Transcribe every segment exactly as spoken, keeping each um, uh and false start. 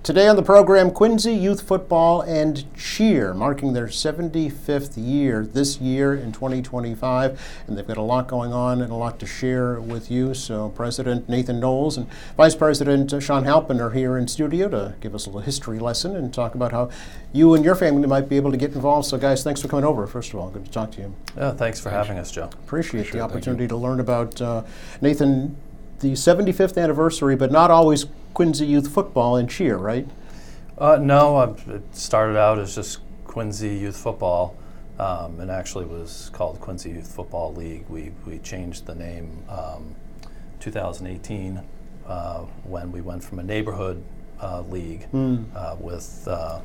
Today on the program, Quincy Youth Football and Cheer, marking their seventy-fifth year this year in twenty twenty-five. And they've got a lot going on and a lot to share with you. So President Nathan Knowles and Vice President Sean Halpin are here in studio to give us a little history lesson and talk about how you and your family might be able to get involved. So guys, thanks for coming over. First of all, good to talk to you. Yeah, thanks for having us, Joe. Appreciate, Appreciate the opportunity to you. learn about, uh, Nathan, the seventy-fifth anniversary, but not always Quincy Youth Football and Cheer, right? Uh, no, I, it started out as just Quincy Youth Football, um, and actually was called Quincy Youth Football League. We we changed the name um, two thousand eighteen uh, when we went from a neighborhood uh, league mm. uh, with uh,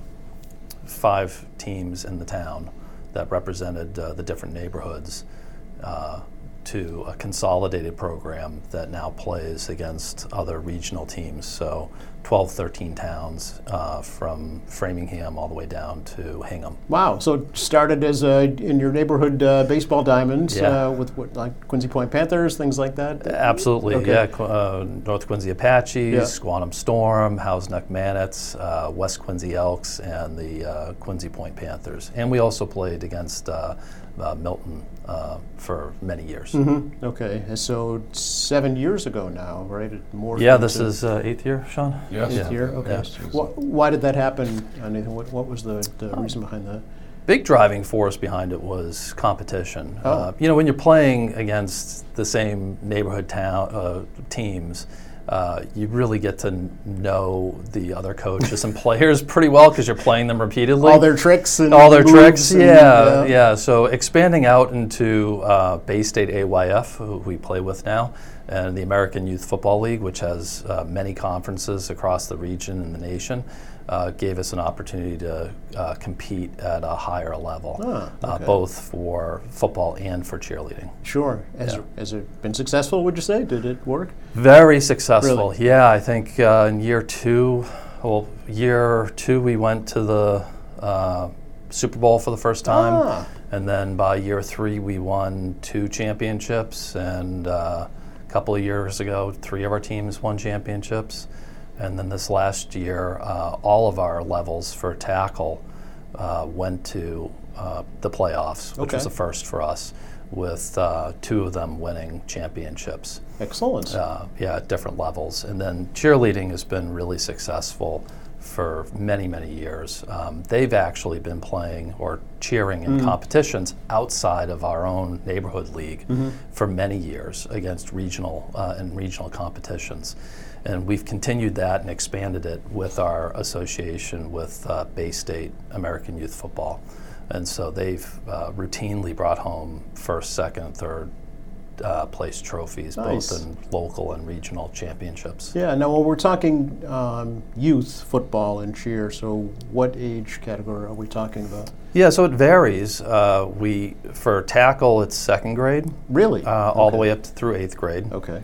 five teams in the town that represented uh, the different neighborhoods uh, to a consolidated program that now plays against other regional teams. So twelve, thirteen towns uh, from Framingham all the way down to Hingham. Wow, so it started as a, in your neighborhood uh, baseball diamonds yeah. uh, with what, like Quincy Point Panthers, things like that? Absolutely, okay. yeah. Qu- uh, North Quincy Apaches, yeah. Squantum Storm, Housneck Mannets, uh, West Quincy Elks, and the uh, Quincy Point Panthers. And we also played against uh, uh, Milton uh, for many years. Mm-hmm. Okay, so seven years ago now, right? More yeah, this is uh, eighth year, Sean? Yes. Eighth yeah. year, okay. Yeah. Wh- why did that happen, uh, Nathan? What, what was the, the oh. reason behind that? Big driving force behind it was competition. Oh. Uh, you know, when you're playing against the same neighborhood town uh, teams, uh, you really get to know the other coaches and players pretty well because you're playing them repeatedly. All their tricks and all their moves tricks. And, yeah, yeah, yeah. So expanding out into uh, Bay State A Y F, who we play with now, and the American Youth Football League, which has uh, many conferences across the region and the nation, uh, gave us an opportunity to uh, compete at a higher level, ah, okay. uh, both for football and for cheerleading. Sure. Has, yeah. it, has it been successful, would you say? Did it work? Very successful. Really? Yeah, I think uh, in year two, well, year two we went to the uh, Super Bowl for the first time. Ah. And then by year three we won two championships, and uh, a couple of years ago, three of our teams won championships. And then this last year, uh, all of our levels for tackle uh, went to uh, the playoffs, which okay. was a first for us, with uh, two of them winning championships. Excellent. Uh, yeah, at different levels. And then cheerleading has been really successful for many, many years. Um, they've actually been playing or cheering in mm. competitions outside of our own neighborhood league mm-hmm. for many years against regional uh, and regional competitions. And we've continued that and expanded it with our association with uh, Bay State American Youth Football. And so they've uh, routinely brought home first, second, third uh, place trophies, nice. both in local and regional championships. Yeah, now when we're talking um, youth football and cheer, so what age category are we talking about? Yeah, so it varies. Uh, we for tackle, it's second grade. Really? Uh, okay. All the way up to through eighth grade. Okay.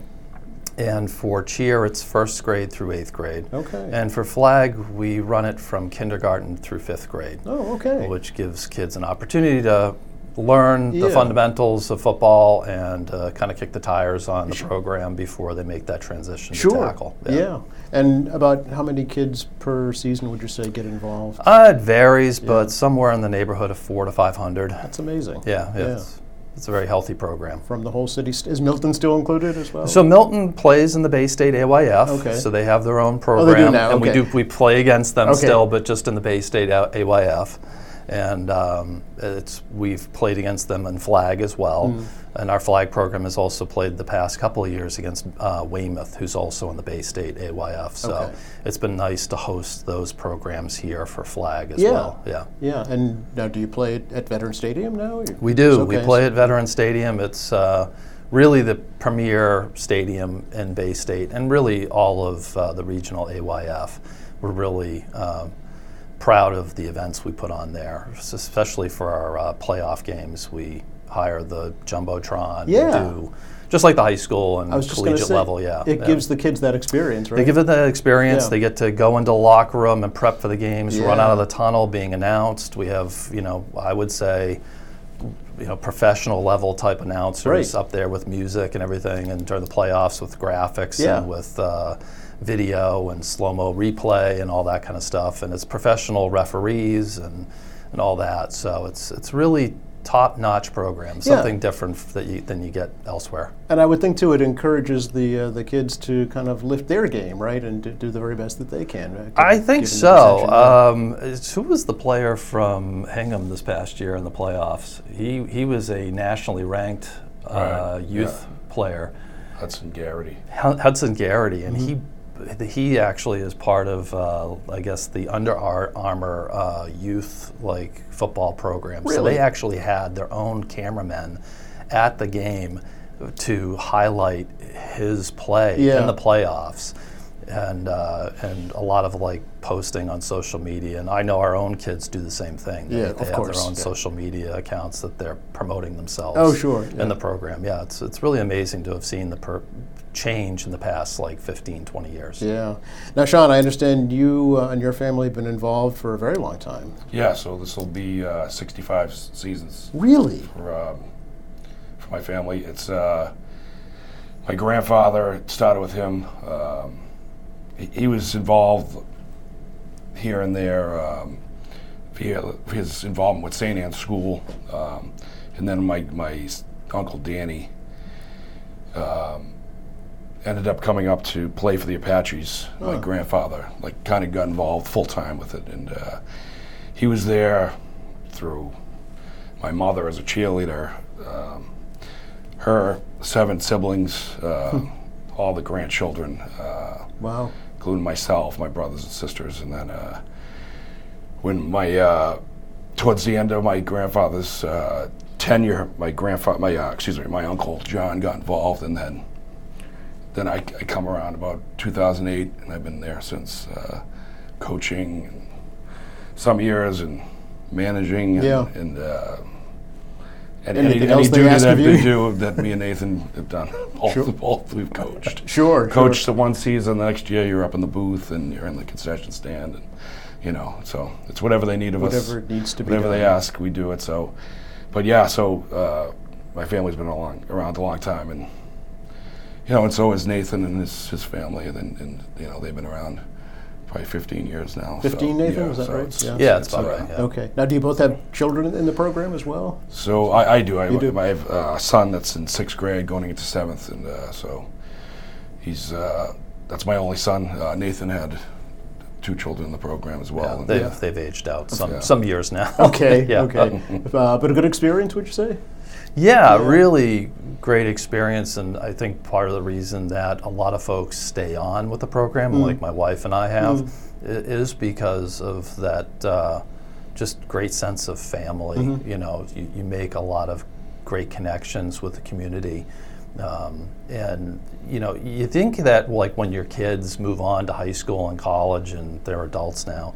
And for cheer, it's first grade through eighth grade. Okay. And for flag, we run it from kindergarten through fifth grade. Oh, okay. Which gives kids an opportunity to learn yeah. the fundamentals of football and uh, kind of kick the tires on the sure. program before they make that transition sure. to tackle. Yeah. yeah. And about how many kids per season would you say get involved? Uh, it varies, yeah. but somewhere in the neighborhood of four to five hundred. That's amazing. Yeah. yeah. It's, It's a very healthy program. From the whole city. St- is Milton still included as well? So Milton plays in the Bay State A Y F. Okay. So they have their own program. Oh, they do now. And okay. we do we play against them okay. still, but just in the Bay State A Y F. And um, it's we've played against them in flag as well. Mm. And our flag program has also played the past couple of years against uh, Weymouth, who's also in the Bay State A Y F. So okay. it's been nice to host those programs here for flag as yeah. well. Yeah. Yeah. And now, do you play at, at Veteran Stadium now? We do. Okay. We play at Veteran Stadium. It's uh, really the premier stadium in Bay State, and really all of uh, the regional A Y F. We're really um, proud of the events we put on there, especially for our uh, playoff games. We hire the Jumbotron. Yeah. We do, just like the high school and I was just collegiate say, level, yeah. It yeah. gives the kids that experience, right? They give it that experience. Yeah. They get to go into the locker room and prep for the games, yeah. run out of the tunnel being announced. We have, you know, I would say, you know, professional level type announcers right. up there with music and everything, and during the playoffs with graphics yeah. and with uh, video and slow-mo replay and all that kind of stuff. And it's professional referees and, and all that. So it's it's really top-notch program, something yeah. different that you, than you get elsewhere. And I would think too, it encourages the uh, the kids to kind of lift their game, right, and do, do the very best that they can. Right? I think so. Um, who was the player from Hingham this past year in the playoffs? He he was a nationally ranked uh, right. youth yeah. player. Hudson Garrity. H- Hudson Garrity, and mm-hmm. he. He actually is part of, uh, I guess, the Under Armour uh, youth like football program. Really? So they actually had their own cameramen at the game to highlight his play yeah. in the playoffs, and uh, and a lot of like posting on social media. And I know our own kids do the same thing. They, yeah, they of have course. their own yeah. social media accounts that they're promoting themselves. Oh, sure. Yeah. In the program, yeah, it's it's really amazing to have seen the per- change in the past like fifteen, twenty years. Yeah. Now, Sean, I understand you uh, and your family have been involved for a very long time. Yeah, so this will be uh, sixty-five s- seasons. Really? For, um, for my family. It's uh, my grandfather, it started with him. Um, he, he was involved here and there um, via his involvement with Saint Anne's School. Um, and then my, my Uncle Danny um, ended up coming up to play for the Apaches. Oh. My grandfather, like, kind of got involved full time with it, and uh, he was there through my mother as a cheerleader, um, her seven siblings, uh, all the grandchildren. Uh, wow. Including myself, my brothers and sisters, and then uh, when my uh, towards the end of my grandfather's uh, tenure, my grandfather, my uh, excuse me, my uncle John got involved, and then. Then I, I come around about two thousand eight, and I've been there since, uh, coaching and some years and managing and, yeah. and, uh, and Anything any, else any they duty ask that of they you? do that me and Nathan have done. All Sure. the both we've coached. Sure. Coached sure. the one season, the next year you're up in the booth and you're in the concession stand, and you know, so it's whatever they need of whatever us. Whatever it needs to be. Whatever done. they ask, we do it. So, but yeah, so uh, my family's been a long, around a long time, and. You know, and so is Nathan and his, his family, and, and you know they've been around probably fifteen years now. Fifteen, so, Nathan, yeah, was that so right? It's, yeah, yeah it's about uh, right. Yeah. Okay. Now, do you both have children in the program as well? So I, I do. I, you do. I have a son that's in sixth grade, going into seventh, and uh, so he's uh, that's my only son. Uh, Nathan had two children in the program as well. Yeah, and, they've, yeah. they've aged out some yeah. some years now. Okay. yeah. Okay. Uh, but a good experience, would you say? Yeah, Yeah. really great experience, and I think part of the reason that a lot of folks stay on with the program, Mm. like my wife and I have, Mm. i- is because of that uh, just great sense of family. Mm-hmm. You know, you, you make a lot of great connections with the community. Um, and you know, you think that like when your kids move on to high school and college and they're adults now,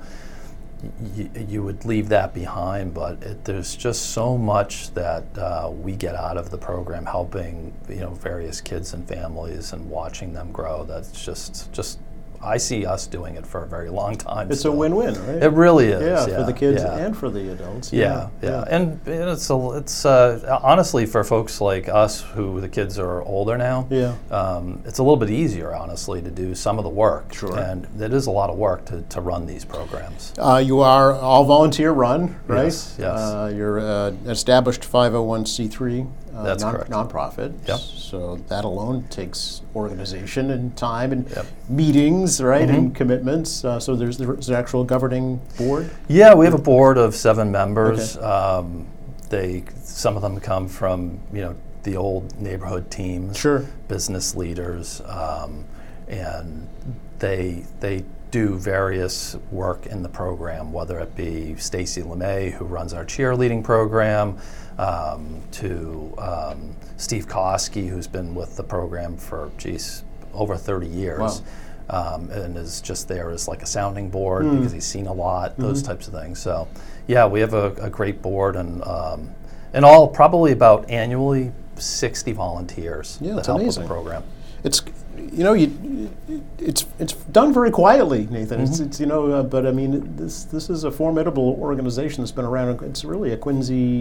y- you would leave that behind, but it, there's just so much that uh, we get out of the program, helping you know various kids and families and watching them grow. That's just just I see us doing it for a very long time. It's still. a win-win, right? It really is. Yeah, Yeah, for the kids yeah. and for the adults. Yeah, yeah, and, and it's a, it's uh, honestly for folks like us who the kids are older now. Yeah. Um, it's a little bit easier, honestly, to do some of the work. Sure. And it is a lot of work to, to run these programs. Uh, you are all volunteer run, right? Yes, yes. Uh, you're an established five oh one c three uh, That's non- correct. nonprofit. Yep. So that alone takes organization and time and Yep. meetings, right, Mhm. and commitments. Uh, so there's, there's an actual governing board. Yeah, we have a board of seven members. Okay. Um, they some of them come from you know the old neighborhood teams, Sure. business leaders, um, and they they do various work in the program, whether it be Stacy LeMay, who runs our cheerleading program, um, to um, Steve Koski, who's been with the program for, geez, over thirty years. Wow. Um, and is just there as like a sounding board Mm. because he's seen a lot, those Mm-hmm. types of things. So, yeah, we have a, a great board, and um, and all probably about annually sixty volunteers Yeah, that that's help amazing. with the program. It's, you know, you, it's it's done very quietly, Nathan. It's, Mm-hmm. it's you know, uh, but I mean, this this is a formidable organization that's been around. It's really a Quincy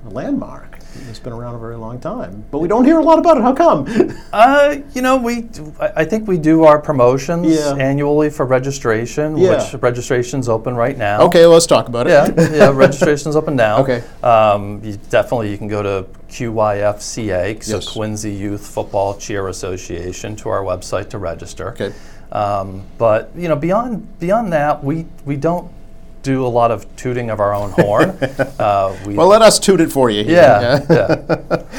a landmark. It's been around a very long time, but we don't hear a lot about it. How come? Uh, you know, we I I think we do our promotions Yeah. annually for registration, Yeah. which registration's open right now. Okay, well, let's talk about it. Yeah, yeah, registration's open now. Okay. Um, you definitely, you can go to Q Y F C A, so Yes. Quincy Youth Football Cheer Association, to our website to register. Okay. Um, but you know, beyond beyond that, we we don't do a lot of tooting of our own horn. uh, we, Well, let us toot it for you. Here. yeah, yeah.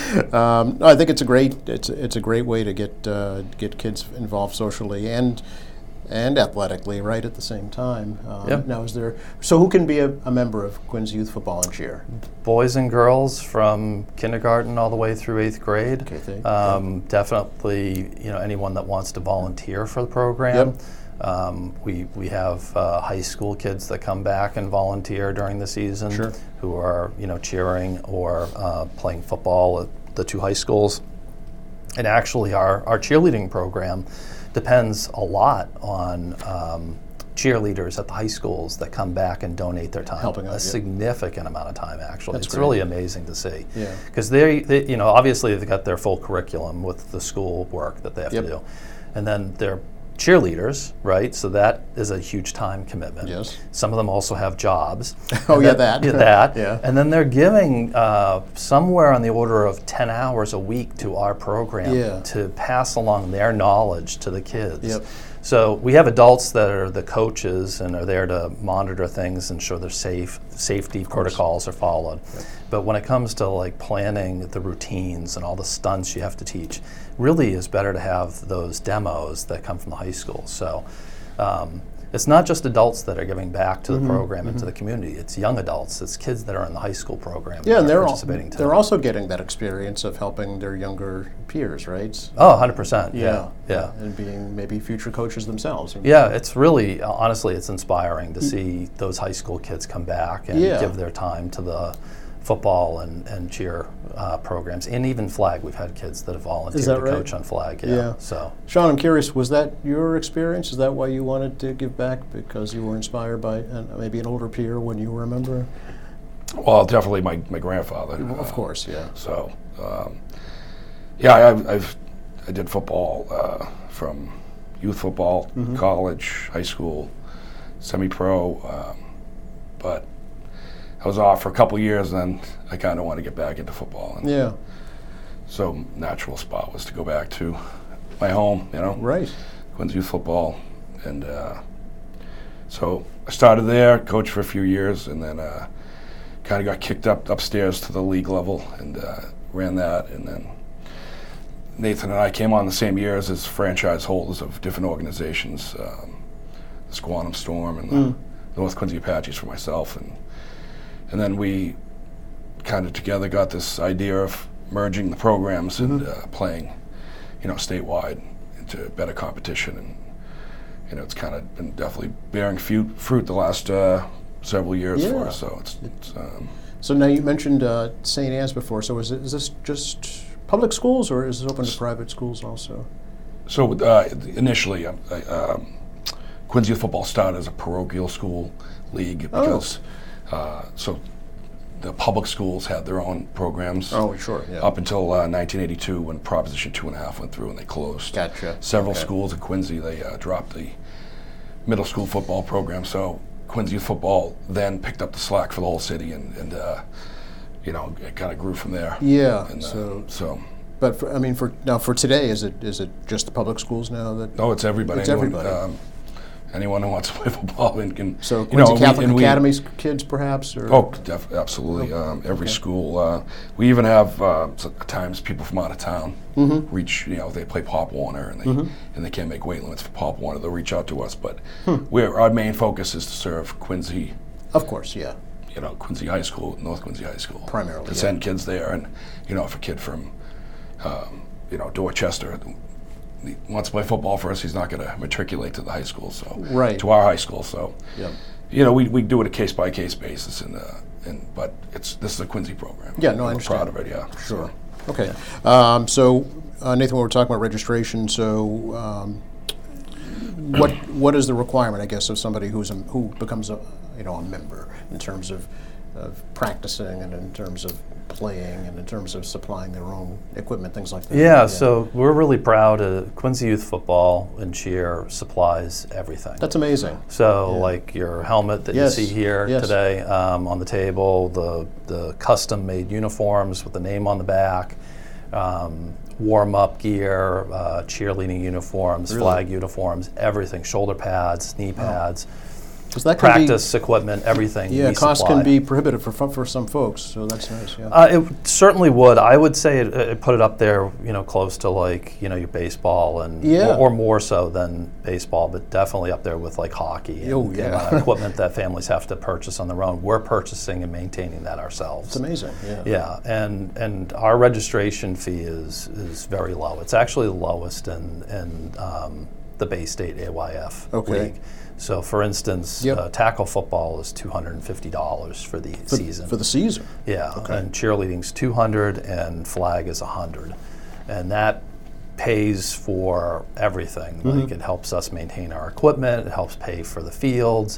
um, no, I think it's a great it's it's a great way to get uh, get kids involved socially and and athletically, right at the same time. Um, Yep. Now, is there so who can be a, a member of Quincy Youth Football and Cheer? Boys and girls from kindergarten all the way through eighth grade. Okay, thank- Um, definitely, you know, anyone that wants to volunteer for the program. Yep. Um, we we have uh, high school kids that come back and volunteer during the season, Sure. who are you know cheering or uh, playing football at the two high schools. And actually, our our cheerleading program depends a lot on um, cheerleaders at the high schools that come back and donate their time. Helping out, a yeah. significant amount of time, actually. That's it's great. really amazing to see. Yeah. Because they, they, you know, obviously they've got their full curriculum with the school work that they have Yep. to do, and then they're cheerleaders, right? So that is a huge time commitment. Yes. Some of them also have jobs. Oh, And yeah, then- that. yeah, that. Yeah. And then they're giving uh, somewhere on the order of ten hours a week to our program Yeah. to pass along their knowledge to the kids. Yep. So we have adults that are the coaches and are there to monitor things and ensure their safe safety protocols are followed. But when it comes to like planning the routines and all the stunts you have to teach, really is better to have those demos that come from the high school. So um, it's not just adults that are giving back to the Mm-hmm, program and to the community. It's young adults. It's kids that are in the high school program. Yeah, that and are they're al- participating too. they're also getting that experience of helping their younger peers, right? Oh, one hundred percent. Yeah. Yeah. And being maybe future coaches themselves. Yeah, it's really, honestly, it's inspiring to see those high school kids come back and Yeah. give their time to the football and, and cheer uh, programs, and even flag. We've had kids that have volunteered that to right? coach on flag. Yeah. Yeah. So Sean, I'm curious, was that your experience? Is that why you wanted to give back? Because you were inspired by uh, maybe an older peer when you were a member? Well, definitely my, my grandfather. Of uh, course, yeah. So, um, yeah, I, I've, I've I did football uh, from youth football, Mm-hmm. college, high school, semi-pro, um, but I was off for a couple years, and then I kind of want to get back into football. And Yeah, so, natural spot was to go back to my home, you know, right. Quincy Youth Football, and uh, so I started there, coached for a few years, and then uh, kind of got kicked up upstairs to the league level and uh, ran that, and then Nathan and I came on the same years as franchise holders of different organizations, um, the Squantum Storm and the Mm. North Quincy Apaches for myself, and and then we kind of together got this idea of merging the programs and uh, playing, you know, statewide into better competition, and you know, it's kind of been definitely bearing fruit, fruit the last uh, several years for Yeah. us. So it's, it's um, So now you mentioned uh, Saint Anne's before. So is, it, is this just public schools, or is this open to private schools also? so uh, initially, um, I, um, Quincy Youth Football started as a parochial school league because uh, so the public schools had their own programs. Oh, sure. Yeah. Up until uh, nineteen eighty-two, when Proposition Two and a Half went through and they closed Gotcha. several Okay. schools in Quincy. They uh, dropped the middle school football program. So Quincy Youth Football then picked up the slack for the whole city, and, and uh, you know, it kind of grew from there. Yeah. And, uh, so, so but for, I mean, for now for today, is it is it just the public schools now that? no, it's everybody. It's anyone, everybody. Um, anyone who wants to play football and can. So you Quincy know, and we- Catholic and we- Academy's kids, perhaps? Or? Oh, def- absolutely. Um, every school. Uh, we even have uh, s- at times people from out of town Mm-hmm. reach. You know, they play Pop Warner and they and they can't make weight limits for Pop Warner. They'll reach out to us, but Hmm. we're, our main focus is to serve Quincy. Of course, yeah. You know, Quincy High School, North Quincy High School. Primarily, to yeah. send kids there, and you know, if a kid from um, you know Dorchester he wants to play football for us, he's not going to matriculate to the high school. So Right. to our high school. So. Yeah. You know, we, we do it a case by case basis, and uh, and but it's this is a Quincy program. Yeah, no, I we're understand. proud of it. Yeah, Sure. So, Okay. Um, so, uh, Nathan, when we're talking about registration, so um, what what is the requirement, I guess, of somebody who's a, who becomes a you know a member in terms of, of practicing and in terms of playing and in terms of supplying their own equipment, things like that? Yeah, yeah. So we're really proud of Quincy Youth Football and Cheer supplies everything. That's amazing. So yeah. like your helmet that yes. you see here yes. today um, on the table, the, the custom-made uniforms with the name on the back, um, warm-up gear, uh, cheerleading uniforms, really? flag uniforms, everything, shoulder pads, knee pads. Oh. That can practice be, equipment, everything. Yeah, we cost supply. can be prohibitive for for some folks, so that's nice. Yeah, uh, it certainly would. I would say it, it put it up there, you know, close to like you know your baseball and yeah. or, or more so than baseball, but definitely up there with like hockey and oh, the yeah. amount of equipment that families have to purchase on their own. We're purchasing and maintaining that ourselves. It's amazing. Yeah, yeah, and and our registration fee is is very low. It's actually the lowest in in um, the Bay State A Y F okay. league. So, for instance, yep. uh, tackle football is two hundred fifty dollars for the for, season. For the season? Yeah, okay. and cheerleading's two hundred dollars and flag is one hundred dollars. And that pays for everything. Mm-hmm. Like it helps us maintain our equipment, it helps pay for the fields,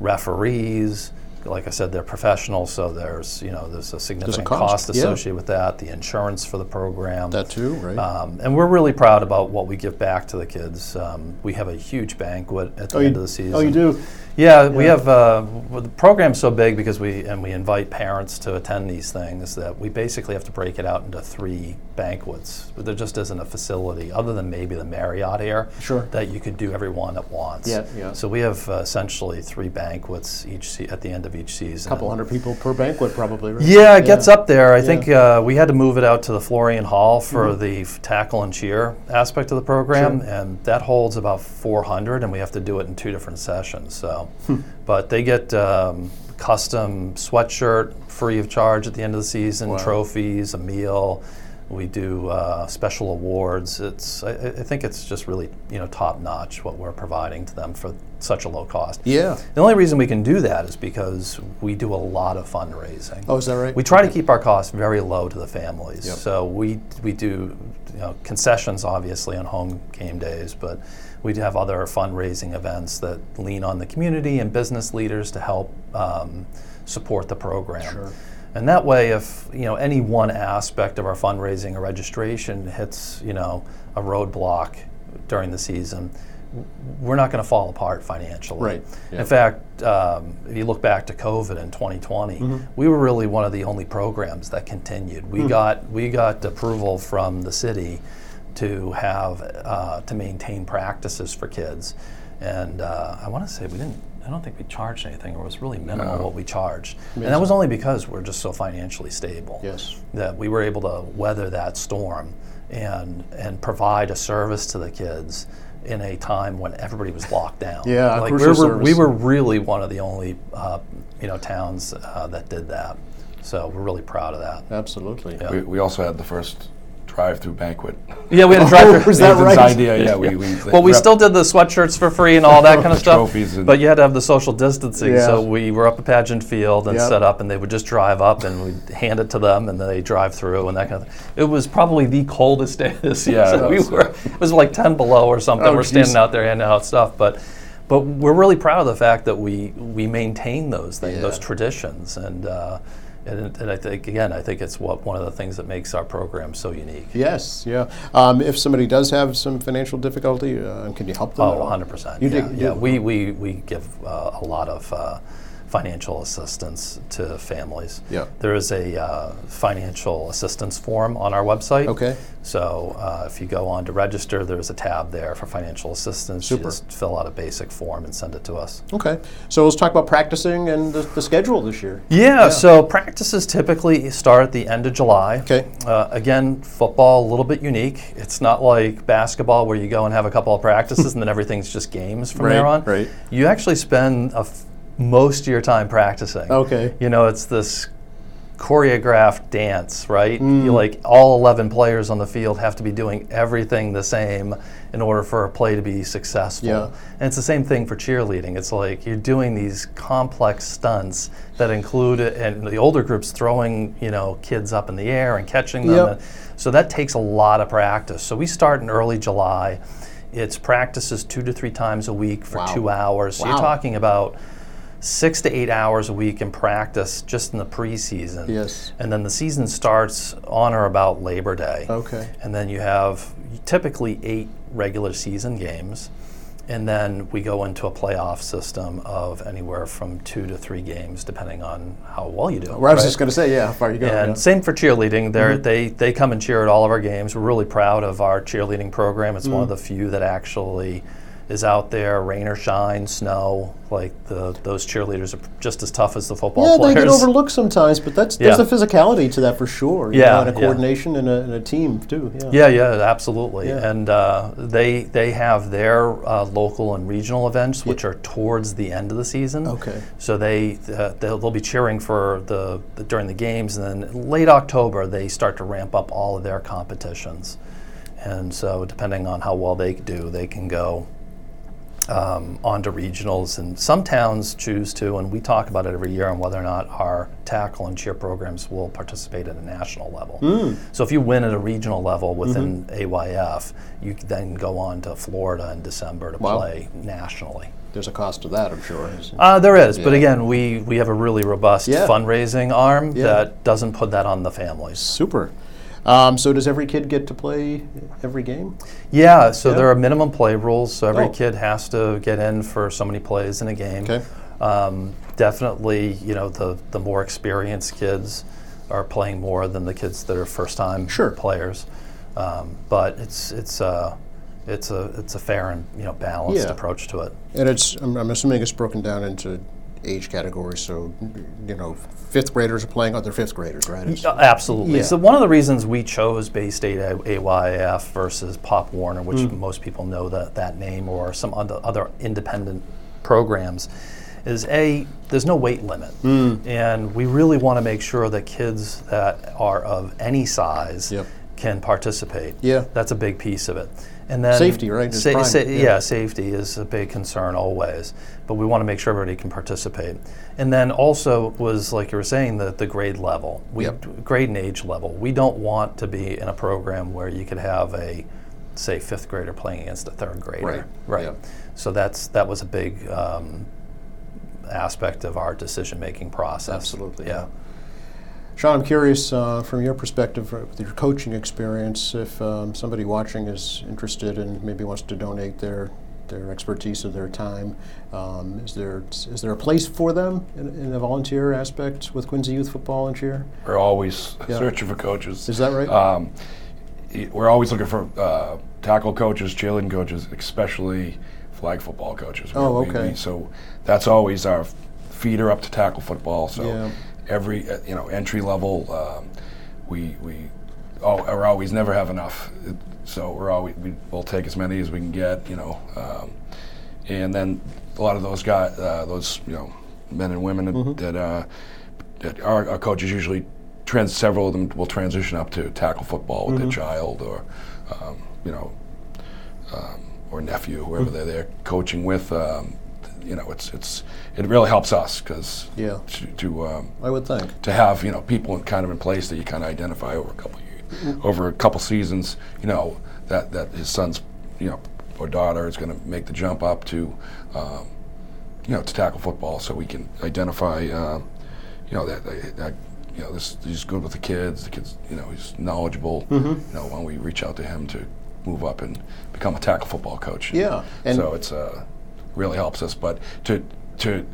referees. Like I said, they're professionals, so there's you know there's a significant there's a cost, cost associated yeah. with that. The insurance for the program, that too, right? Um, and we're really proud about what we give back to the kids. Um, we have a huge banquet at the oh, end you, of the season. Oh, you do? Yeah, yeah. we have. Uh, well, the program's so big because we and we invite parents to attend these things that we basically have to break it out into three banquets. But there just isn't a facility other than maybe the Marriott here sure. that you could do every one at once. Yeah, yeah. So we have uh, essentially three banquets each se- at the end of each season. A couple hundred people per banquet, probably. Right? Yeah, it gets yeah. up there. I yeah. think uh, we had to move it out to the Florian Hall for mm-hmm. the f- tackle and cheer aspect of the program, sure. and that holds about four hundred, and we have to do it in two different sessions. So, hmm. but they get um, custom sweatshirt free of charge at the end of the season, wow. trophies, a meal. We do uh, special awards. It's I, I think it's just really you know top notch what we're providing to them for such a low cost. Yeah. The only reason we can do that is because we do a lot of fundraising. Oh, is that right? We try okay. to keep our costs very low to the families. Yep. So we we do you know, concessions obviously on home game days, but we do have other fundraising events that lean on the community and business leaders to help um, support the program. Sure. And that way, if you know any one aspect of our fundraising or registration hits you know a roadblock during the season, we're not going to fall apart financially. Right. Yeah. In fact, um, if you look back to COVID in twenty twenty, mm-hmm. we were really one of the only programs that continued. We mm-hmm. got we got approval from the city to have uh, to maintain practices for kids, and uh, I want to say we didn't. I don't think we charged anything, or it was really minimal no. what we charged. Amazing. And that was only because we're just so financially stable. Yes. That we were able to weather that storm and and provide a service to the kids in a time when everybody was locked down. Yeah, like crucial we were, service. we were really one of the only uh, you know towns uh, that did that. So we're really proud of that. Absolutely. Yeah. We, we also had the first drive-through banquet. Yeah, we had a drive-through. Oh, is that Nathan's right? idea, yeah. We, we well, we still did the sweatshirts for free and all that kind of stuff, trophies and but you had to have the social distancing. Yeah. So we were up at Pageant Field and yep. set up, and they would just drive up, and we'd hand it to them, and then they drive through and that kind of thing. It was probably the coldest day of the season. Yeah, we was, were. It was like ten below or something. Oh, we're geez. standing out there handing out stuff, but but we're really proud of the fact that we we maintain those things, yeah. those traditions, and. Uh, And, and I think, again, I think it's what one of the things that makes our program so unique. Yes, yeah. Um, if somebody does have some financial difficulty, uh, can you help them? Oh, one hundred percent. You yeah, do, yeah. do. We, we, we give uh, a lot of uh, financial assistance to families. Yeah. There is a uh, financial assistance form on our website. Okay. So uh, if you go on to register, there's a tab there for financial assistance. Super. You just fill out a basic form and send it to us. Okay. So let's talk about practicing and the, the schedule this year. Yeah, Yeah. so practices typically start at the end of July. Okay. Uh, again, football, a little bit unique. It's not like basketball where you go and have a couple of practices and then everything's just games from Right, there on. right. You actually spend a f- most of your time practicing. Okay. You know, it's this choreographed dance, right? Mm. You like all eleven players on the field have to be doing everything the same in order for a play to be successful. Yeah. And it's the same thing for cheerleading. It's like you're doing these complex stunts that include it, and the older groups throwing, you know, kids up in the air and catching them. Yep. And so that takes a lot of practice. So we start in early July. It's practices two to three times a week for Wow. two hours. So Wow. you're talking about six to eight hours a week in practice just in the preseason. Yes. And then the season starts on or about Labor Day. Okay. And then you have typically eight regular season games. And then we go into a playoff system of anywhere from two to three games, depending on how well you do. Well, I was right? just going to say, yeah, how far you go. And yeah. same for cheerleading. They're, Mm-hmm. They they come and cheer at all of our games. We're really proud of our cheerleading program. It's Mm. one of the few that actually is out there, rain or shine, snow. Like the those cheerleaders are just as tough as the football Yeah, players. they get overlooked sometimes, but that's Yeah. there's a physicality to that for sure. you Yeah, know, and a yeah. coordination and, a, and a team too. Yeah. Yeah, yeah, absolutely. Yeah. And uh, they they have their uh, local and regional events, which Yeah. are towards the end of the season. Okay. So they uh, they'll, they'll be cheering for the, the during the games, and then late October they start to ramp up all of their competitions. And so depending on how well they do, they can go um, on to regionals. And some towns choose to, and we talk about it every year, on whether or not our tackle and cheer programs will participate at a national level. Mm. So if you win at a regional level within A Y F, you can then go on to Florida in December to Wow. play nationally. There's a cost to that, I'm sure. Uh, there is, but Yeah. again, we, we have a really robust Yeah. fundraising arm Yeah. that doesn't put that on the families. Super. Um, so does every kid get to play every game? Yeah, so Yeah. there are minimum play rules, so every Oh. kid has to get in for so many plays in a game. Okay. Um, definitely, you know, the, the more experienced kids are playing more than the kids that are first-time Sure. players. Um, but it's it's uh, it's a it's a fair and you know balanced Yeah. approach to it. And it's I'm, I'm assuming it's broken down into age categories. So you know, fifth graders are playing other fifth graders, right? It's- Uh, Absolutely. Yeah. So one of the reasons we chose Bay State A Y F versus Pop Warner, which Mm. most people know that that name, or some other, other independent programs, is A, there's no weight limit. Mm. And we really want to make sure that kids that are of any size Yep. can participate. Yeah. That's a big piece of it. And then Safety, right, is sa- prime, sa- yeah. yeah, safety is a big concern always, but we want to make sure everybody can participate. And then also was, like you were saying, the, the grade level, we, Yep. grade and age level. We don't want to be in a program where you could have a, say, fifth grader playing against a third grader. Right, Right. yep. So that's that was a big um, aspect of our decision-making process. Absolutely, Yeah. Sean, I'm curious uh, from your perspective, uh, with your coaching experience, if um, somebody watching is interested and maybe wants to donate their their expertise or their time, um, is there is there a place for them in, in a volunteer aspect with Quincy Youth Football and Cheer? We're always Yeah. searching for coaches. Is that right? Um, y- we're always looking for uh, tackle coaches, cheerleading coaches, especially flag football coaches. Oh, We- we- okay. so that's always our feeder up to tackle football. So Yeah. every uh, you know entry level, um, we we oh, are always never have enough. It- So we're always we will take as many as we can get. You know, um, and then a lot of those guys, uh, those you know men and women Mm-hmm. that uh, that our, our coaches usually trans several of them will transition up to tackle football with Mm-hmm. their child or um, you know um, or nephew, whoever Mm-hmm. they're there coaching with. Um, you know, it's it's it really helps us because Yeah. to, to um, I would think. to have you know people kind of in place that you kind of identify over a couple of years, over a couple seasons, you know that that his son's you know or daughter is going to make the jump up to um, you know to tackle football, so we can identify uh, you know that, that, that you know this he's good with the kids, the kids you know he's knowledgeable. Mm-hmm. You know when we reach out to him to move up and become a tackle football coach. Yeah, and- so it's uh, really helps us, but to to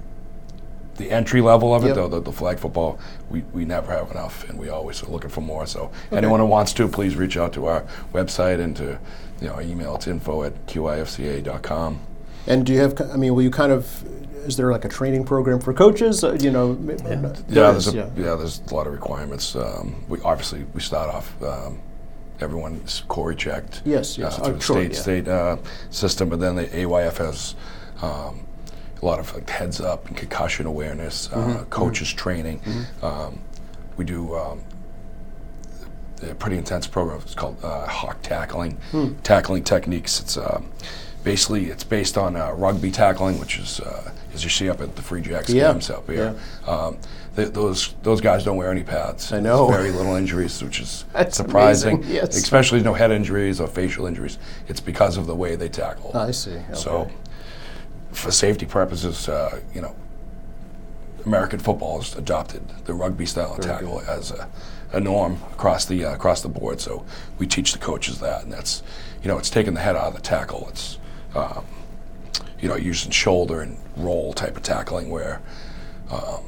the entry level of it, Yep. though, the, the flag football, we, we never have enough, and we always are looking for more. So anyone who wants to, please reach out to our website and to you know our email. It's info at q i f c a dot com. And do you have? I mean, will you kind of? Is there like a training program for coaches? Uh, you know, m- Yeah. there Yeah, is, there's a, yeah. yeah. there's a lot of requirements. Um, we obviously we start off. Um, everyone is Corey checked. Yes, yes. Uh, Oh, through the sure, state yeah. state uh, system, but then the A Y F has. Um, a lot of like heads up and concussion awareness, uh, Mm-hmm. coaches training. Um, we do um, a pretty intense program. It's called uh, Hawk Tackling, Hmm. tackling techniques. It's uh, basically it's based on uh, rugby tackling, which is uh, as you see up at the Free Jacks Yeah, games up here. Um, th- those those guys don't wear any pads. I know. There's very little injuries, which is That's surprising. amazing, yes. Especially no head injuries or facial injuries. It's because of the way they tackle. I see. Okay. So, for safety purposes, uh, you know, American football has adopted the rugby style of Very tackle good. as a, a norm across the uh, across the board. So we teach the coaches that, and that's, you know, it's taking the head out of the tackle. It's um, you know, using shoulder and roll type of tackling where um,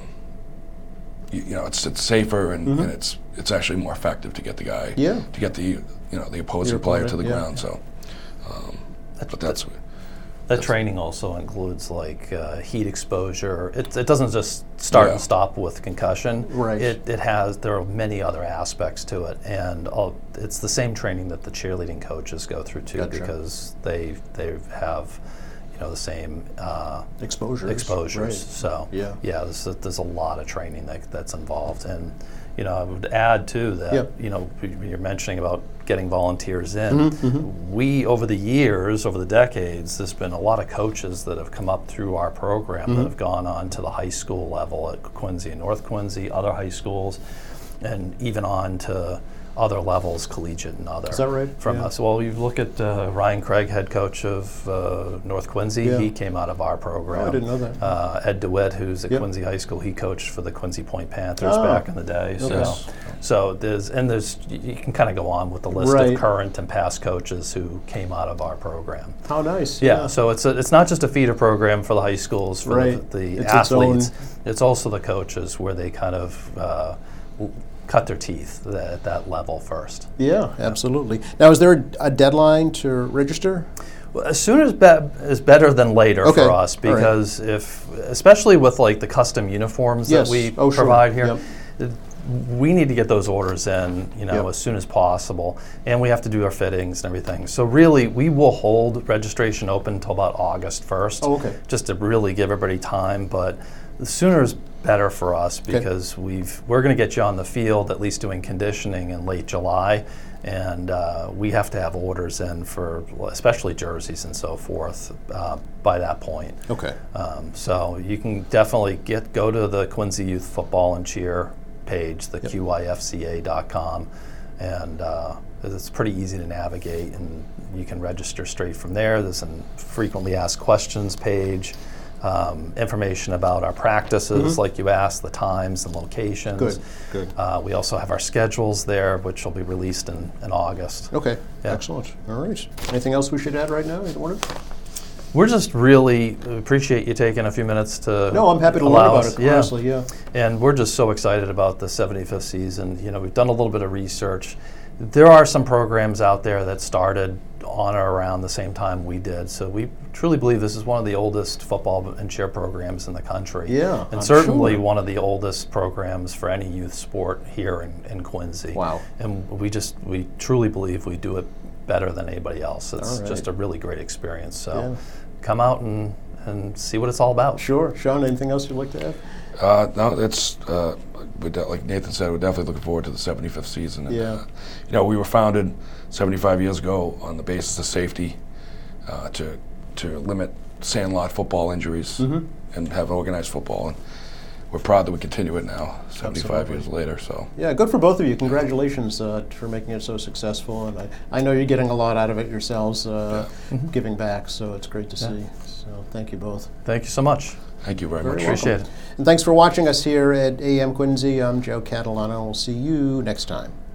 you, you know it's it's safer and, Mm-hmm. and it's it's actually more effective to get the guy Yeah. to get the you know the opposing Your player opponent, to the yeah. ground. So, um, but that's. That training also includes like uh, heat exposure. It, it doesn't just start Yeah. and stop with concussion. Right. It, it has, there are many other aspects to it. And all, it's the same training that the cheerleading coaches go through too, Gotcha. because they they have, you know, the same uh, Exposures. exposures. Right. So Yeah. yeah, there's a, there's a lot of training that, that's involved. And you know, I would add too that Yep. you know you're mentioning about getting volunteers in. Mm-hmm, We over the years, over the decades, there's been a lot of coaches that have come up through our program Mm-hmm. that have gone on to the high school level at Quincy and North Quincy, other high schools, and even on to other levels, collegiate and other. Is that right? From Yeah. us. Well, you look at uh, Ryan Craig, head coach of uh, North Quincy. Yeah. He came out of our program. Oh, I didn't know that. Uh, Ed DeWitt, who's at Yep. Quincy High School, he coached for the Quincy Point Panthers Oh, back in the day. okay. So, so there's and there's you can kind of go on with the list Right. of current and past coaches who came out of our program. How nice. Yeah, so it's a, it's not just a feeder program for the high schools for Right. the, the It's its own- athletes. It's also the coaches where they kind of uh, w- cut their teeth th- at that level first. Yeah, absolutely. Now, is there a, a deadline to register? Well, as soon as be- is better than later Okay, for us, all right. because if, especially with like the custom uniforms Yes. that we Oh, sure. provide here, Yep. th- we need to get those orders in, you know, Yep. as soon as possible, and we have to do our fittings and everything. So really, we will hold registration open until about August first, Oh, okay. just to really give everybody time. But the sooner is better for us because we've we're going to get you on the field, at least doing conditioning in late July. And uh, we have to have orders in for, well, especially jerseys and so forth, uh, by that point. Okay. Um, so you can definitely get go to the Quincy Youth Football and Cheer page, the Q Y F C A dot com, and uh, it's pretty easy to navigate, and you can register straight from there. There's a frequently asked questions page, um, information about our practices, like you asked, the times and locations. Good, good. Uh, we also have our schedules there, which will be released in, in August. Okay. Yeah. Excellent. All right. Anything else we should add right now? Either one of you? We're just really appreciate you taking a few minutes to No, I'm happy to learn allow about us- it. Honestly, yeah. And we're just so excited about the seventy-fifth season. You know, we've done a little bit of research. There are some programs out there that started on or around the same time we did. So we truly believe this is one of the oldest football and cheer programs in the country. Yeah, And I'm certainly sure. one of the oldest programs for any youth sport here in, in Quincy. Wow. And we just, we truly believe we do it better than anybody else. It's All right. just a really great experience. So Yeah. come out and, and see what it's all about. Sure. Sean, anything else you'd like to add? Uh, no, it's uh, we de- like Nathan said, we're definitely looking forward to the seventy-fifth season. And, Yeah. uh, you know, we were founded seventy-five years ago on the basis of safety, uh, to to limit sandlot football injuries Mm-hmm. and have organized football. And we're proud that we continue it now, seventy-five Absolutely. years later. So. Yeah, good for both of you. Congratulations uh, for making it so successful. And I, I know you're getting a lot out of it yourselves, uh, giving back, so it's great to see. So thank you both. Thank you so much. Thank you very, Very much. welcome. Appreciate it. And thanks for watching us here at A M Quincy. I'm Joe Catalano. We'll see you next time.